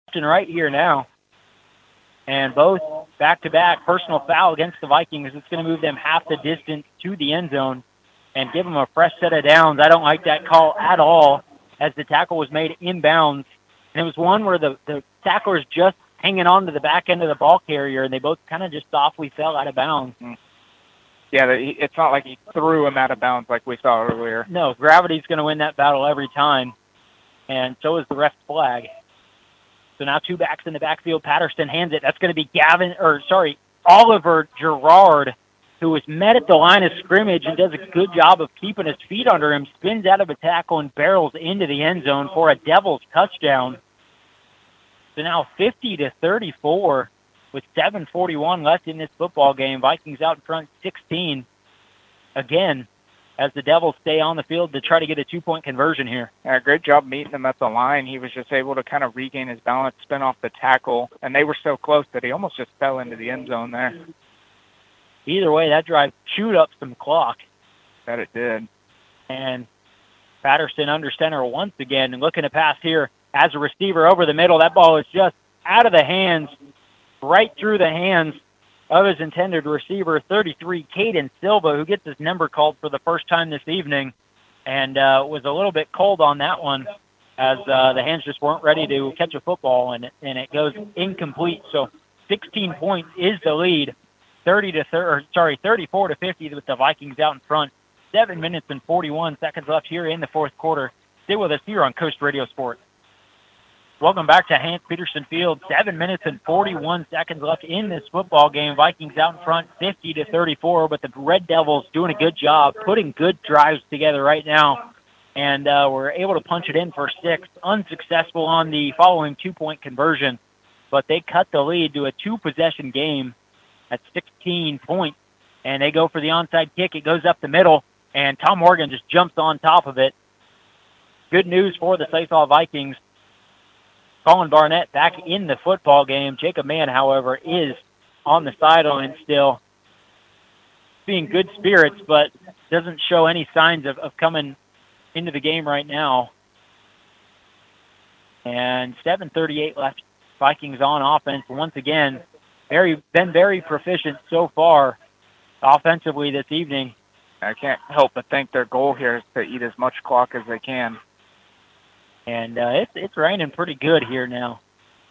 and right here now. And both back-to-back personal foul against the Vikings. It's going to move them half the distance to the end zone and give them a fresh set of downs. I don't like that call at all as the tackle was made inbounds. And it was one where the tackler was just hanging on to the back end of the ball carrier, and they both kind of just softly fell out of bounds. Yeah, it's not like he threw him out of bounds like we saw earlier. No, gravity's going to win that battle every time, and so is the ref's flag. So now two backs in the backfield. Patterson hands it. That's going to be Oliver Gerard, who was met at the line of scrimmage and does a good job of keeping his feet under him, spins out of a tackle and barrels into the end zone for a Devils touchdown. So now 50-34 with 7:41 left in this football game. Vikings out in front 16 again as the Devils stay on the field to try to get a 2-point conversion here. Yeah, great job meeting him at the line. He was just able to kind of regain his balance, spin off the tackle, and they were so close that he almost just fell into the end zone there. Either way, that drive chewed up some clock. That it did. And Patterson under center once again, and looking to pass here as a receiver over the middle. That ball is just out of the hands, right through the hands of his intended receiver, 33, Caden Silva, who gets his number called for the first time this evening, and was a little bit cold on that one as the hands just weren't ready to catch a football, and it goes incomplete. So 16 points is the lead, 34-50 with the Vikings out in front. 7 minutes and 41 seconds left here in the fourth quarter. Stay with us here on Coast Radio Sports. Welcome back to Hans-Peterson Field. 7 minutes and 41 seconds left in this football game. Vikings out in front 50-34, but the Red Devils doing a good job putting good drives together right now. And we're able to punch it in for 6. Unsuccessful on the following 2-point conversion, but they cut the lead to a 2-possession game at 16 points. And they go for the onside kick. It goes up the middle, and Tom Morgan just jumps on top of it. Good news for the Saysaw Vikings. Colin Barnett back in the football game. Jacob Mann, however, is on the sideline still, being good spirits, but doesn't show any signs of coming into the game right now. And 7:38 left. Vikings on offense once again. Been very proficient so far offensively this evening. I can't help but think their goal here is to eat as much clock as they can. And it's raining pretty good here now.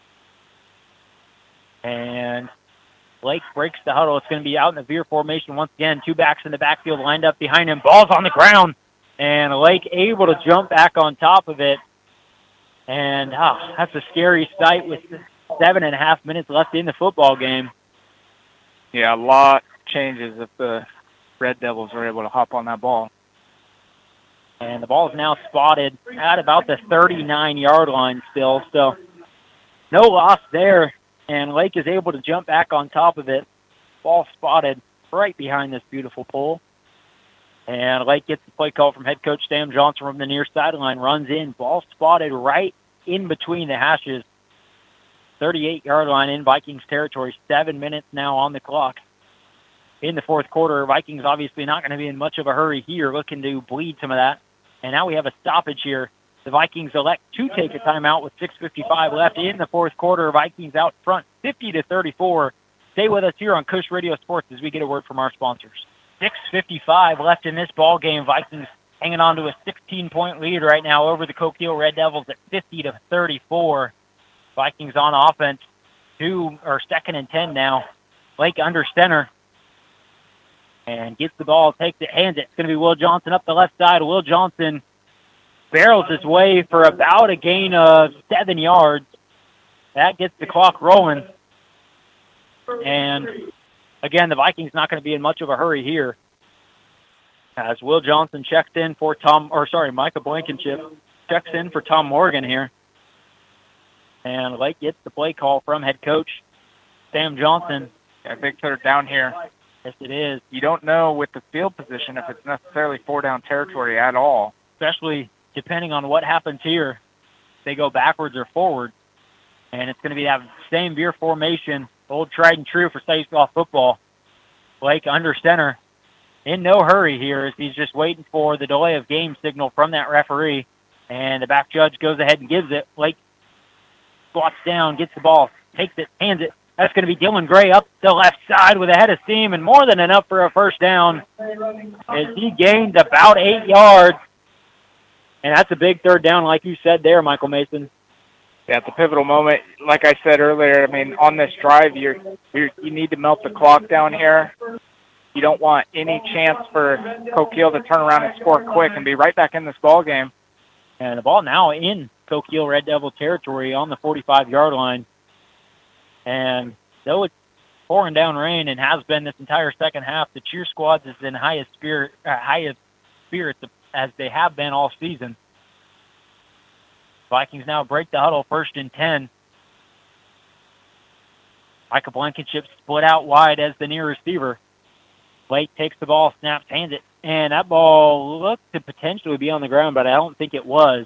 And Blake breaks the huddle. It's going to be out in the veer formation once again. Two backs in the backfield lined up behind him. Ball's on the ground. And Lake able to jump back on top of it. And that's a scary sight with 7.5 minutes left in the football game. Yeah, a lot changes if the Red Devils are able to hop on that ball. And the ball is now spotted at about the 39-yard line still. So no loss there. And Lake is able to jump back on top of it. Ball spotted right behind this beautiful pole. And Lake gets the play call from head coach Sam Johnson from the near sideline. Runs in. Ball spotted right in between the hashes. 38-yard line in Vikings territory. 7 minutes now on the clock. In the fourth quarter, Vikings obviously not going to be in much of a hurry here, looking to bleed some of that. And now we have a stoppage here. The Vikings elect to take a timeout with 6:55 left in the fourth quarter. Vikings out front 50-34. Stay with us here on Coast Radio Sports as we get a word from our sponsors. 6:55 left in this ball game. Vikings hanging on to a 16-point lead right now over the Coquille Red Devils at 50-34. Vikings on offense, 2nd and 10 now. Lake under center. And gets the ball, takes it, hands it. It's going to be Will Johnson up the left side. Will Johnson barrels his way for about a gain of 7 yards. That gets the clock rolling. And, again, the Vikings not going to be in much of a hurry here. As Will Johnson checks in for Micah Blankenship checks in for Tom Morgan here. And Lake gets the play call from head coach Sam Johnson. I think they're down here. Yes, it is. You don't know with the field position if it's necessarily 4-down territory at all. Especially depending on what happens here. If they go backwards or forward. And it's going to be that same veer formation, old tried and true for Saysaw football. Blake under center. In no hurry here as he's just waiting for the delay of game signal from that referee. And the back judge goes ahead and gives it. Blake squats down, gets the ball, takes it, hands it. That's going to be Dylan Gray up the left side with a head of steam and more than enough for a first down as he gained about 8 yards. And that's a big third down, like you said there, Michael Mason. Yeah, it's a pivotal moment. Like I said earlier, I mean, on this drive, you need to melt the clock down here. You don't want any chance for Coquille to turn around and score quick and be right back in this ball game. And the ball now in Coquille Red Devil territory on the 45-yard line. And though it's pouring down rain and has been this entire second half, the cheer squads is in highest spirits as they have been all season. Vikings now break the huddle, 1st and 10. Michael Blankenship split out wide as the near receiver. Blake takes the ball, snaps, hands it, and that ball looked to potentially be on the ground, but I don't think it was.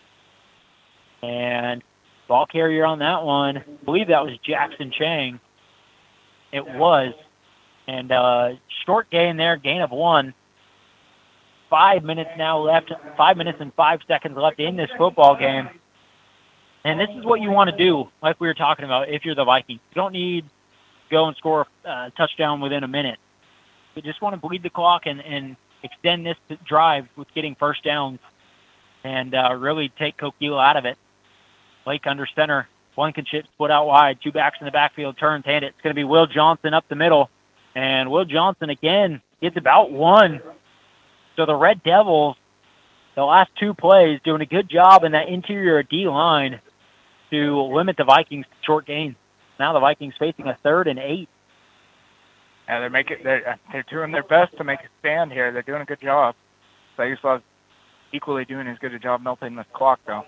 And ball carrier on that one, I believe that was Jackson Chang. It was. And short gain there, gain of 1. 5 minutes now left, 5 minutes and 5 seconds left in this football game. And this is what you want to do, like we were talking about, if you're the Vikings. You don't need to go and score a touchdown within a minute. You just want to bleed the clock and extend this drive with getting first downs and really take Coquille out of it. Blake under center. Blankenship split out wide. 2 backs in the backfield. Turns, hand it. It's going to be Will Johnson up the middle. And Will Johnson, again, gets about 1. So the Red Devils, the last 2 plays, doing a good job in that interior D-line to limit the Vikings' short gains. Now the Vikings facing a 3rd and 8. Yeah, they're doing their best to make a stand here. They're doing a good job. Stanislav's equally doing as good a job melting the clock, though.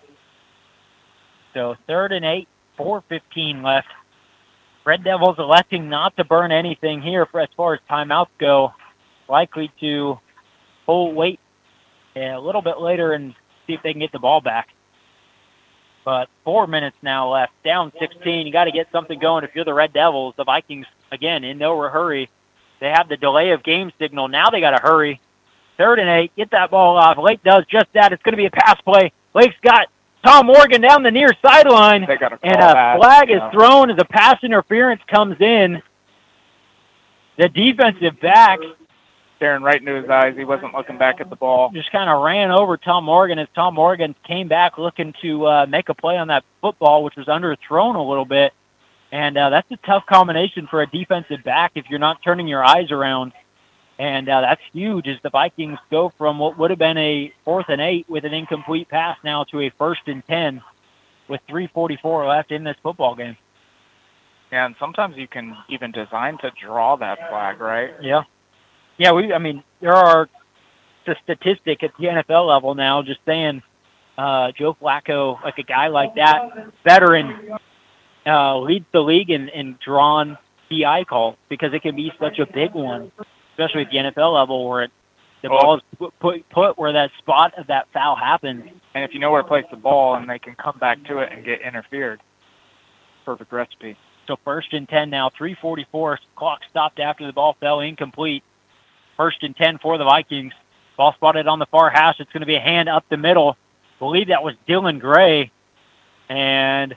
So 3rd and 8, 4:15 left. Red Devils electing not to burn anything here as far as timeouts go. Likely to wait a little bit later and see if they can get the ball back. But 4 minutes now left, down 16. You got to get something going if you're the Red Devils. The Vikings, again, in no hurry. They have the delay of game signal. Now they got to hurry. 3rd and 8, get that ball off. Lake does just that. It's going to be a pass play. Lake's got Tom Morgan down the near sideline, and a flag is thrown as a pass interference comes in. The defensive back staring right into his eyes. He wasn't looking back at the ball. Just kind of ran over Tom Morgan as Tom Morgan came back looking to make a play on that football, which was underthrown a little bit. And that's a tough combination for a defensive back if you're not turning your eyes around. And that's huge as the Vikings go from what would have been a 4th and 8 with an incomplete pass now to a 1st and 10 with 3:44 left in this football game. Yeah, and sometimes you can even design to draw that flag, right? Yeah. Yeah, there are the statistic at the NFL level now just saying Joe Flacco, like a guy like that, veteran, leads the league in drawn PI calls because it can be such a big one, especially at the NFL level where the ball is put where that spot of that foul happens. And if you know where to place the ball and they can come back to it and get interfered, perfect recipe. So 1st and 10 now, 3:44, clock stopped after the ball fell incomplete. 1st and 10 for the Vikings. Ball spotted on the far hash. It's going to be a hand up the middle. I believe that was Dylan Gray. And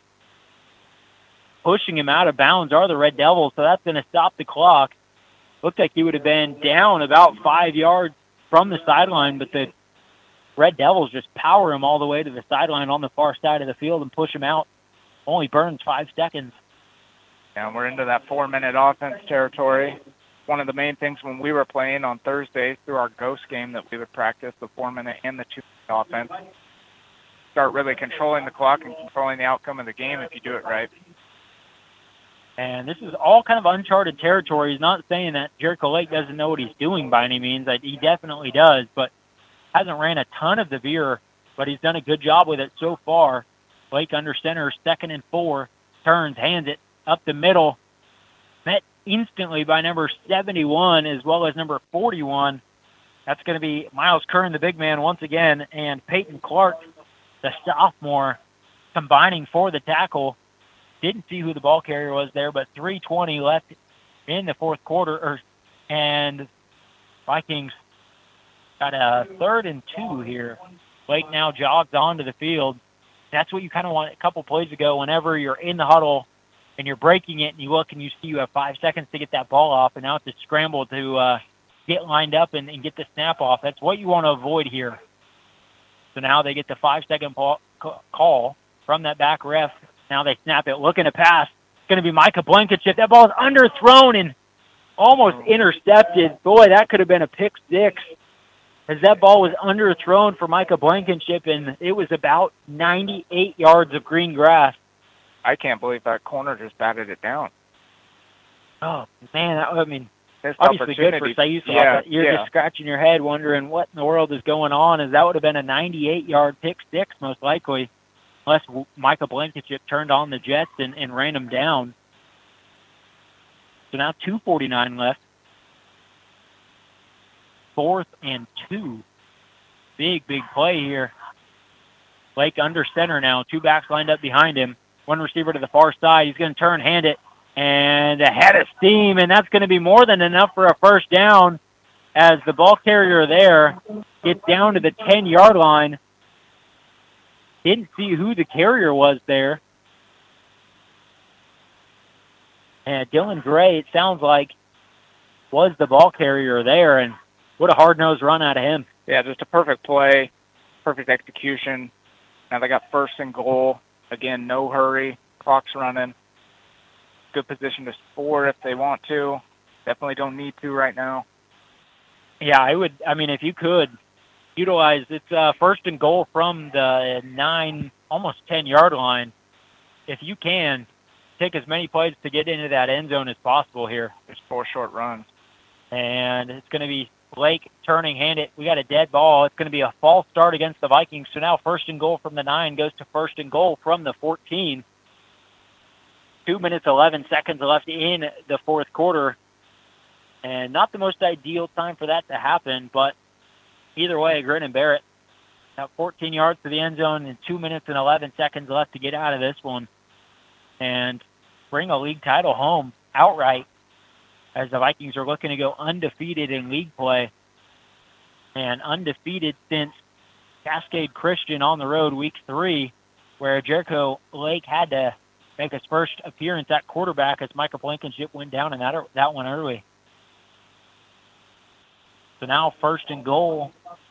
pushing him out of bounds are the Red Devils, so that's going to stop the clock. Looked like he would have been down about 5 yards from the sideline, but the Red Devils just power him all the way to the sideline on the far side of the field and push him out. Only burns 5 seconds. And we're into that 4-minute offense territory. One of the main things when we were playing on Thursdays through our ghost game that we would practice, the 4-minute and the 2-minute offense, start really controlling the clock and controlling the outcome of the game if you do it right. And this is all kind of uncharted territory. He's not saying that Jericho Lake doesn't know what he's doing by any means. He definitely does, but hasn't ran a ton of the veer, but he's done a good job with it so far. Lake under center, 2nd and 4, turns, hands it up the middle, met instantly by number 71 as well as number 41. That's going to be Miles Kern, the big man, once again, and Peyton Clark, the sophomore, combining for the tackle. Didn't see who the ball carrier was there, but 3:20 left in the 4th quarter, and Vikings got a 3rd and 2 here. Blake now jogs onto the field, That's what you kind of want a couple plays ago whenever you're in the huddle and you're breaking it and you look and you see you have 5 seconds to get that ball off, and now it's a scramble to get lined up and get the snap off. That's what you want to avoid here. So now they get the 5-second call from that back ref. Now they snap it, looking to pass. It's going to be Micah Blankenship. That ball is underthrown and almost intercepted. Boy, that could have been a pick six, as that ball was underthrown for Micah Blankenship, and it was about 98 yards of green grass. I can't believe that corner just batted it down. Oh, man, I mean, Missed obviously good for opportunity. Sayusov. You're just scratching your head wondering what in the world is going on, as that would have been a 98-yard pick six most likely, unless Micah Blankenship turned on the Jets and ran them down. So now 2:49 left. 4th and 2. Big play here. Lake under center now. 2 backs lined up behind him. 1 receiver to the far side. He's going to turn, hand it, and ahead of steam, and that's going to be more than enough for a first down, as the ball carrier there gets down to the 10-yard line. Didn't see who the carrier was there. And Dylan Gray, it sounds like, was the ball carrier there, and what a hard-nosed run out of him. Yeah, just a perfect play, perfect execution. Now they got 1st and goal. Again, no hurry. Clock's running. Good position to score if they want to. Definitely don't need to right now. Yeah, I mean, if you could utilize, it's 1st and goal from the 9, almost 10-yard line. If you can, take as many plays to get into that end zone as possible here. There's 4 short runs. And it's going to be Lake turning, hand it. We got a dead ball. It's going to be a false start against the Vikings. So now 1st and goal from the 9 goes to 1st and goal from the 14. 2 minutes, 11 seconds left in the 4th quarter. And not the most ideal time for that to happen, but either way, grin and bear it. Now 14 yards to the end zone and 2 minutes and 11 seconds left to get out of this one and bring a league title home outright, as the Vikings are looking to go undefeated in league play, and undefeated since Cascade Christian on the road week 3, where Jericho Lake had to make his first appearance at quarterback as Micah Blankenship went down in that one early. So now 1st and goal,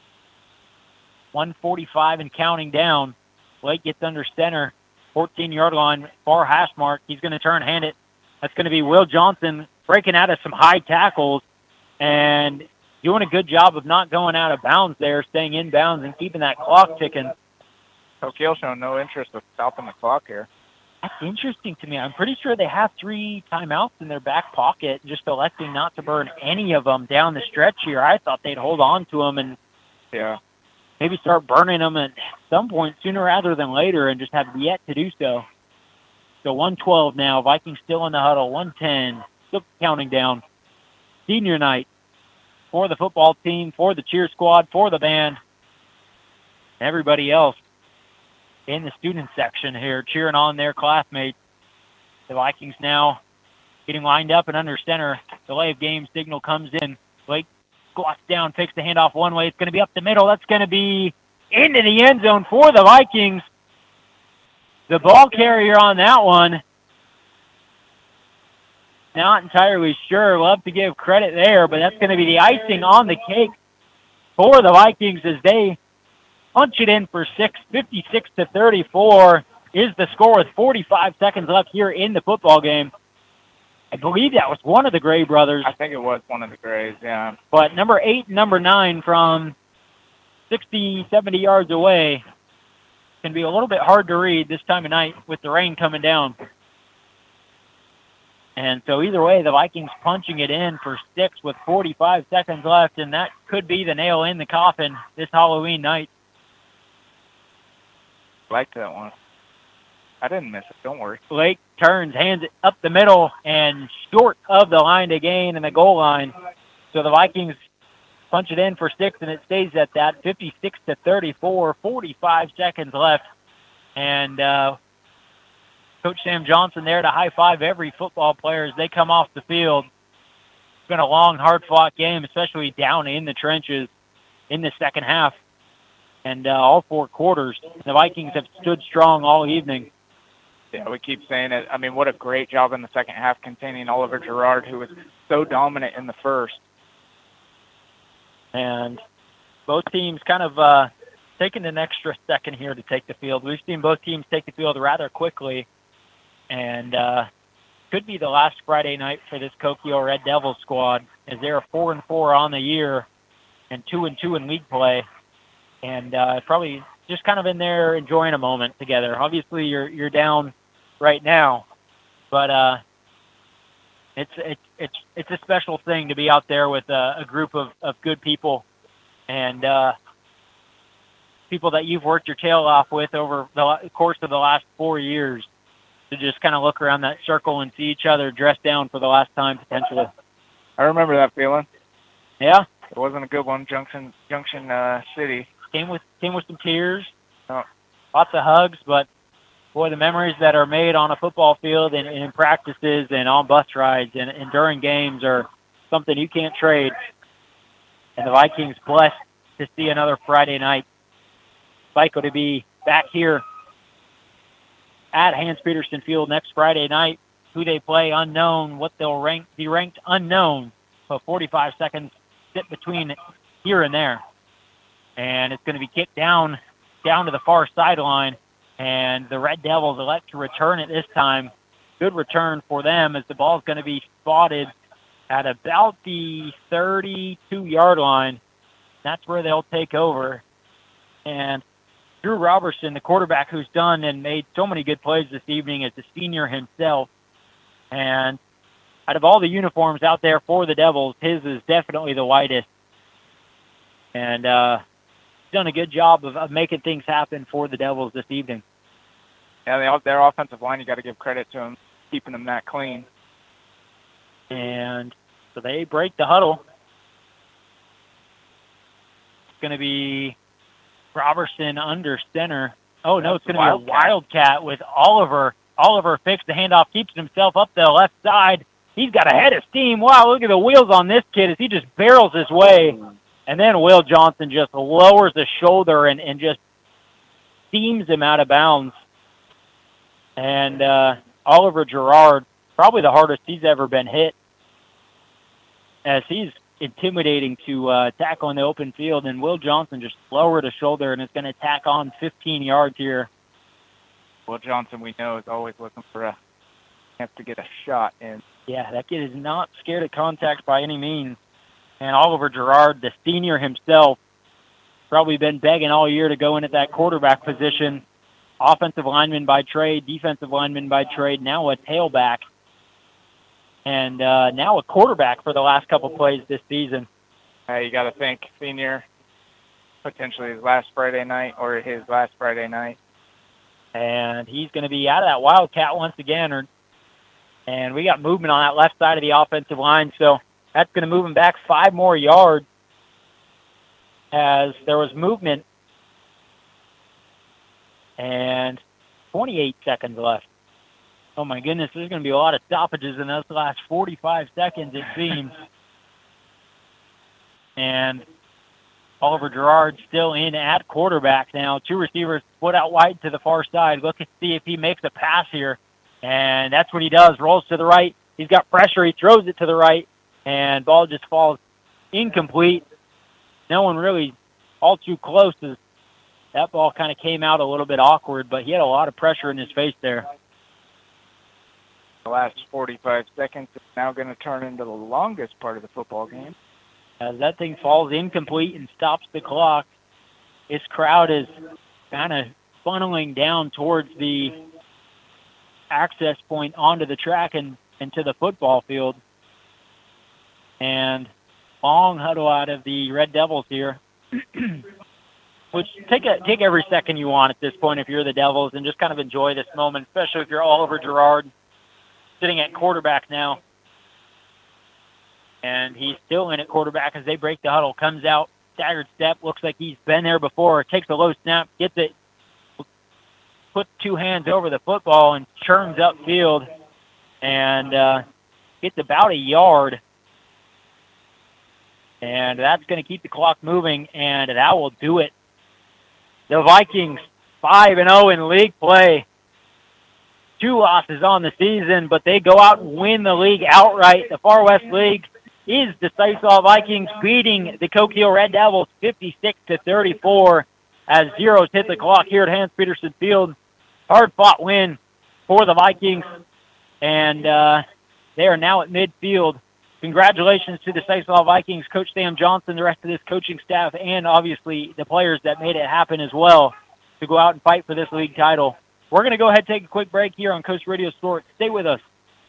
1:45 and counting down. Lake gets under center, 14-yard line, far hash mark. He's going to turn, hand it. That's going to be Will Johnson breaking out of some high tackles and doing a good job of not going out of bounds there, staying in bounds and keeping that clock ticking. O'Keel showing no interest of stopping the clock here. That's interesting to me. I'm pretty sure they have 3 timeouts in their back pocket, just electing not to burn any of them down the stretch here. I thought they'd hold on to them and maybe start burning them at some point sooner rather than later, and just have yet to do so. So 1:12 now. Vikings still in the huddle. 1:10. Still counting down. Senior night for the football team, for the cheer squad, for the band, everybody else in the student section here cheering on their classmates. The Vikings now getting lined up and under center. Delay of game signal comes in. Blake squats down, takes the handoff one way. It's going to be up the middle. That's going to be into the end zone for the Vikings. The ball carrier on that one, not entirely sure. Love to give credit there, but that's going to be the icing on the cake for the Vikings as they punch it in for 6. 56-34 is the score with 45 seconds left here in the football game. I believe that was one of the Gray brothers. I think it was one of the Grays, yeah. But number 8 and number 9 from 60, 70 yards away can be a little bit hard to read this time of night with the rain coming down. And so either way, the Vikings punching it in for 6 with 45 seconds left, and that could be the nail in the coffin this Halloween night. Liked that one. I didn't miss it, don't worry. Lake turns, hands it up the middle, and short of the line to gain and the goal line. So the Vikings punch it in for 6, and it stays at that, 56-34, 45 seconds left. And Coach Sam Johnson there to high-five every football player as they come off the field. It's been a long, hard-fought game, especially down in the trenches in the second half. and all 4 quarters. The Vikings have stood strong all evening. Yeah, we keep saying it. I mean, what a great job in the second half containing Oliver Girard, who was so dominant in the first. And both teams kind of taking an extra second here to take the field. We've seen both teams take the field rather quickly, and could be the last Friday night for this Kokio Red Devils squad, as they're 4-4 on the year and 2-2 in league play, and probably just kind of in there enjoying a moment together. Obviously, you're down right now, but it's a special thing to be out there with a group of good people and people that you've worked your tail off with over the course of the last 4 years, to just kind of look around that circle and see each other dressed down for the last time potentially. I remember that feeling. Yeah, it wasn't a good one. Junction City came with some tears, oh. Lots of hugs, but boy, the memories that are made on a football field and in practices and on bus rides and during games are something you can't trade. And the Vikings blessed to see another Friday night cycle to be back here at Hans-Petersen Field next Friday night. Who they play unknown, what they'll be ranked unknown. So 45 seconds sit between here and there. And it's going to be kicked down to the far sideline, and the Red Devils elect to return it this time. Good return for them, as the ball is going to be spotted at about the 32-yard line. That's where they'll take over. And Drew Robertson, the quarterback who's done and made so many good plays this evening, is the senior himself. And out of all the uniforms out there for the Devils, his is definitely the whitest. And done a good job of making things happen for the Devils this evening. Yeah, their offensive line, you got to give credit to them, keeping them that clean. And so they break the huddle. It's going to be Robertson under center. Oh, no, it's going to be a wildcat with Oliver. Oliver fixed the handoff, keeps himself up the left side. He's got a head of steam. Wow, look at the wheels on this kid as he just barrels his way. And then Will Johnson just lowers the shoulder and just steams him out of bounds. And Oliver Girard, probably the hardest he's ever been hit, as he's intimidating to tackle in the open field. And Will Johnson just lowered a shoulder and is going to tack on 15 yards here. Will Johnson, we know, is always looking for a chance to get a shot in. Yeah, that kid is not scared of contact by any means. And Oliver Girard, the senior himself, probably been begging all year to go in at that quarterback position. Offensive lineman by trade, defensive lineman by trade, now a tailback. And now a quarterback for the last couple plays this season. You got to think, senior, potentially his last Friday night. And he's going to be out of that wildcat once again. And we got movement on that left side of the offensive line, so that's going to move him back 5 more yards, as there was movement. And 28 seconds left. Oh, my goodness, there's going to be a lot of stoppages in those last 45 seconds, it seems. And Oliver Girard still in at quarterback now. 2 receivers split out wide to the far side. Look to see if he makes a pass here. And that's what he does. Rolls to the right. He's got pressure. He throws it to the right. And ball just falls incomplete. No one really all too close. That ball kind of came out a little bit awkward, but he had a lot of pressure in his face there. The last 45 seconds is now going to turn into the longest part of the football game. As that thing falls incomplete and stops the clock, this crowd is kind of funneling down towards the access point onto the track and to the football field. And long huddle out of the Red Devils here. Which take every second you want at this point if you're the Devils, and just kind of enjoy this moment, especially if you're Oliver Girard sitting at quarterback now. And he's still in at quarterback as they break the huddle. Comes out, staggered step, looks like he's been there before. Takes a low snap, gets it, puts 2 hands over the football and churns upfield and gets about a yard. And that's going to keep the clock moving, and that will do it The Vikings 5-0 in league play. 2 losses on the season, but they go out and win the league outright. The Far West League is the Sisal Vikings beating the Coquille Red Devils 56-34 as zeros hit the clock here at Hans-Petersen Field. Hard-fought win for the Vikings, and they are now at midfield. Congratulations to the Sisal Vikings, Coach Sam Johnson, the rest of this coaching staff, and obviously the players that made it happen as well to go out and fight for this league title. We're going to go ahead and take a quick break here on Coast Radio Sports. Stay with us.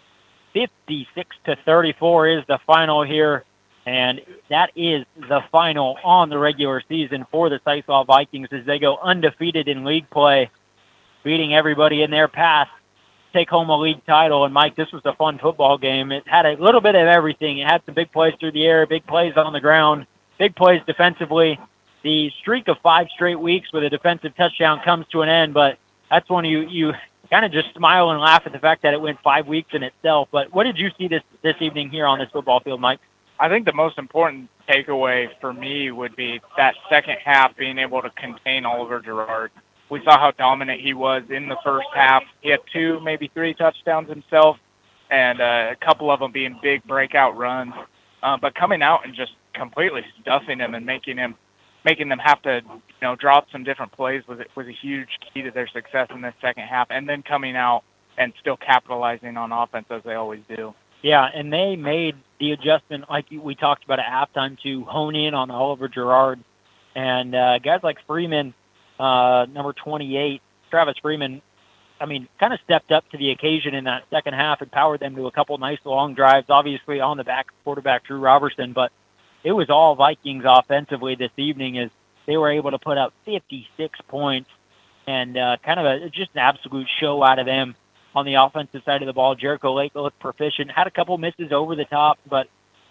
56-34 is the final here, and that is the final on the regular season for the Sisal Vikings as they go undefeated in league play, beating everybody in their path, take home a league title. And, Mike, this was a fun football game. It had a little bit of everything. It had some big plays through the air, big plays on the ground, big plays defensively. The streak of 5 straight weeks with a defensive touchdown comes to an end, but that's when you kind of just smile and laugh at the fact that it went 5 weeks in itself. But what did you see this evening here on this football field, Mike? I think the most important takeaway for me would be that second half being able to contain Oliver Gerard. We saw how dominant he was in the first half. He had 2, maybe 3 touchdowns himself, and a couple of them being big breakout runs. But coming out and just completely stuffing him and making them have to, drop some different plays was a huge key to their success in this second half. And then coming out and still capitalizing on offense as they always do. Yeah, and they made the adjustment like we talked about at halftime to hone in on Oliver Gerard. And guys like Freeman, number 28, Travis Freeman, kind of stepped up to the occasion in that second half and powered them to a couple nice long drives, obviously on the back quarterback Drew Robertson. But it was all Vikings offensively this evening as they were able to put up 56 points and just an absolute show out of them on the offensive side of the ball. Jericho Lake looked proficient, had a couple misses over the top, but,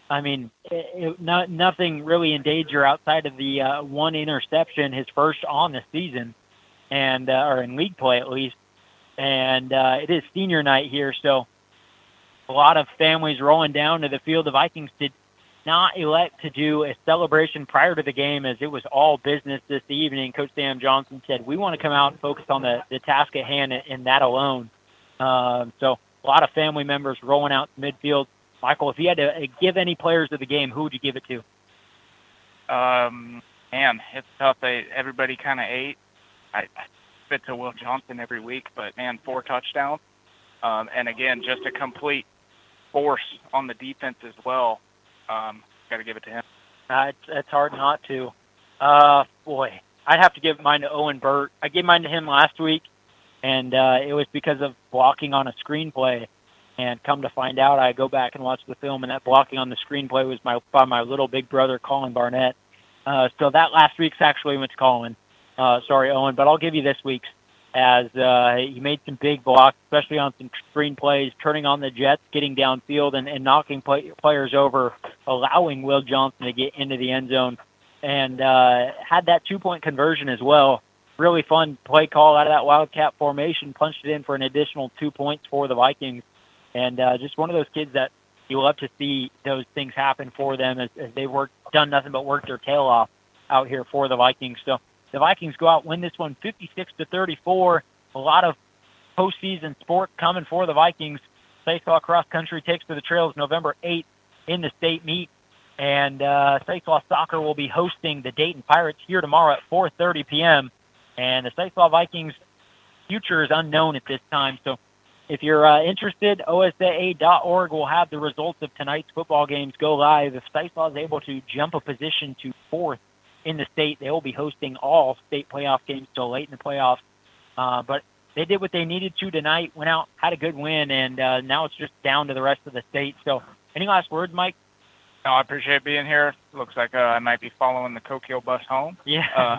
nothing really in danger outside of the 1 interception, his first on the season, and or in league play at least. And it is senior night here, so a lot of families rolling down to the field. The Vikings did not elect to do a celebration prior to the game as it was all business this evening. Coach Sam Johnson said, we want to come out and focus on the task at hand and that alone. So a lot of family members rolling out to midfield. Michael, if you had to give any players of the game, who would you give it to? Man, it's tough. Everybody kind of ate. I fit to Will Johnson every week, but, man, 4 touchdowns. And, again, just a complete force on the defense as well. Got to give it to him. It's hard not to. Boy, I'd have to give mine to Owen Burt. I gave mine to him last week, and it was because of blocking on a screenplay. And come to find out, I go back and watch the film, and that blocking on the screenplay was by my little big brother, Colin Barnett. So that last week's actually went to Colin. Sorry, Owen, but I'll give you this week's as he made some big blocks, especially on some screenplays, turning on the jets, getting downfield, and knocking players over, allowing Will Johnson to get into the end zone, and had that 2-point conversion as well. Really fun play call out of that Wildcat formation, punched it in for an additional 2 points for the Vikings. And just one of those kids that you love to see those things happen for them as they've done nothing but work their tail off out here for the Vikings. So the Vikings go out, win this one 56-34. A lot of postseason sport coming for the Vikings. Sisal Cross Country takes to the trails November 8th in the state meet. And Sisal Soccer will be hosting the Dayton Pirates here tomorrow at 4:30 p.m. And the Sisal Vikings' future is unknown at this time. So if you're interested, OSAA.org will have the results of tonight's football games go live. If Sisal is able to jump a position to 4th in the state, they will be hosting all state playoff games till late in the playoffs. But they did what they needed to tonight, went out, had a good win, and now it's just down to the rest of the state. So any last words, Mike? No, I appreciate being here. Looks like I might be following the Coquille bus home. Yeah.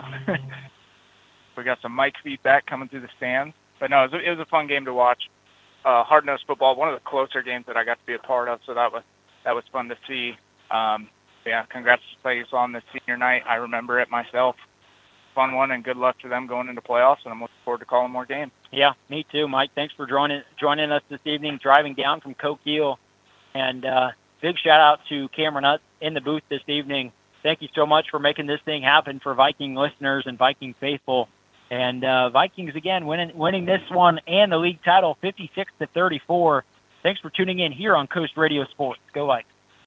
We got some mic feedback coming through the stands. But no, it was a fun game to watch. Hard-nosed football, one of the closer games that I got to be a part of, so that was fun to see. Yeah, congrats to Sisal on this senior night. I remember it myself. Fun one, and good luck to them going into playoffs, and I'm looking forward to calling more games. Yeah, me too, Mike. Thanks for joining us this evening, driving down from Coquille. And big shout-out to Cameron Utz in the booth this evening. Thank you so much for making this thing happen for Viking listeners and Viking faithful. And Vikings, again, winning this one and the league title 56-34. Thanks for tuning in here on Coast Radio Sports. Go Vikes.